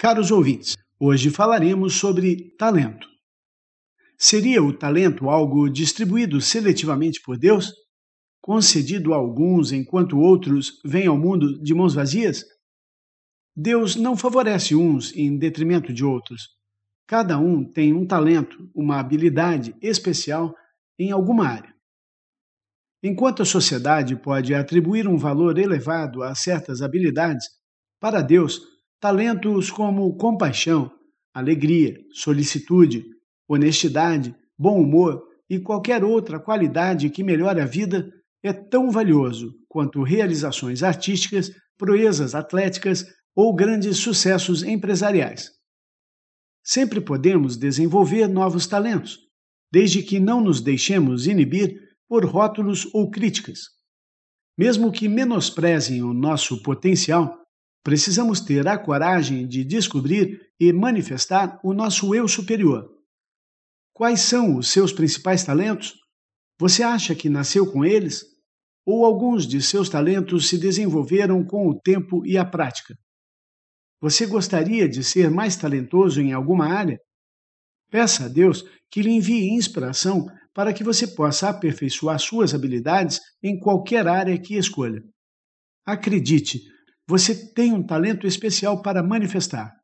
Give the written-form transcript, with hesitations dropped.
Caros ouvintes, hoje falaremos sobre talento. Seria o talento algo distribuído seletivamente por Deus, concedido a alguns enquanto outros vêm ao mundo de mãos vazias? Deus não favorece uns em detrimento de outros. Cada um tem um talento, uma habilidade especial em alguma área. Enquanto a sociedade pode atribuir um valor elevado a certas habilidades, para Deus, talentos como compaixão, alegria, solicitude, honestidade, bom humor e qualquer outra qualidade que melhore a vida é tão valioso quanto realizações artísticas, proezas atléticas ou grandes sucessos empresariais. Sempre podemos desenvolver novos talentos, desde que não nos deixemos inibir por rótulos ou críticas. Mesmo que menosprezem o nosso potencial, precisamos ter a coragem de descobrir e manifestar o nosso eu superior. Quais são os seus principais talentos? Você acha que nasceu com eles? Ou alguns de seus talentos se desenvolveram com o tempo e a prática? Você gostaria de ser mais talentoso em alguma área? Peça a Deus que lhe envie inspiração para que você possa aperfeiçoar suas habilidades em qualquer área que escolha. Acredite, você tem um talento especial para manifestar.